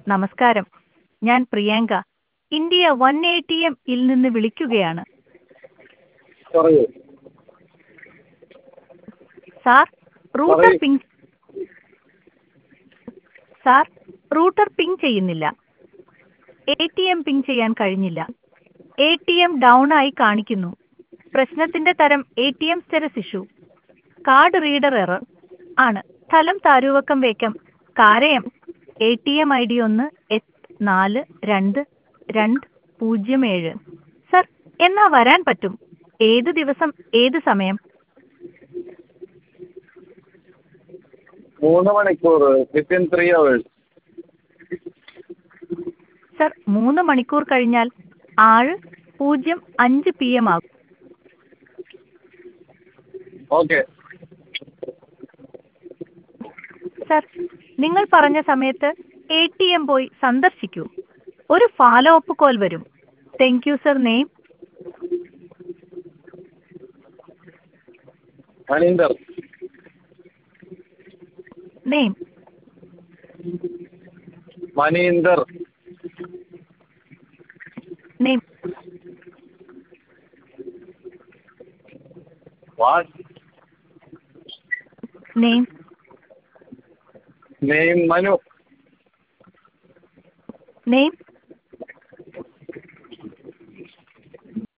നമസ്കാരം. ഞാൻ Priyanka. India 1ATM ൽ നിന്ന് വിളിക്കുകയാണ്. പറയൂ സാർ, റൂട്ടർ പറയൂ പിങ് സാർ, റൂട്ടർ പിങ് ചെയ്യുന്നില്ല. ATM പിങ് ചെയ്യാൻ കഴിഞ്ഞില്ല. ATM ഡൗൺ ആയി കാണിക്കുന്നു. പ്രശ്നത്തിന്റെ തരം ATM status issue. Card reader error ആണ്. സ്ഥലം താരൂവക്കം വേക്കം കാരയം. ATM ID 1-42-207. സർ, എന്നാ വരാൻ പറ്റും? ഏത് ദിവസം, ഏത് സമയം? 3 മണിക്കൂർ വിത്തിൻ 3 hours. സർ, 3 മണിക്കൂർ കഴിഞ്ഞാൽ 6:05 PM ആകും. ഓക്കെ. സർ, നിങ്ങൾ പറഞ്ഞ സമയത്ത് ATM പോയി സന്ദർശിക്കൂ. ഒരു ഫോളോ അപ്പ് കോൾ വരും. Thank you sir. Name? Maninder. Name? Maninder. Name? What? Name? Name Manu. Name?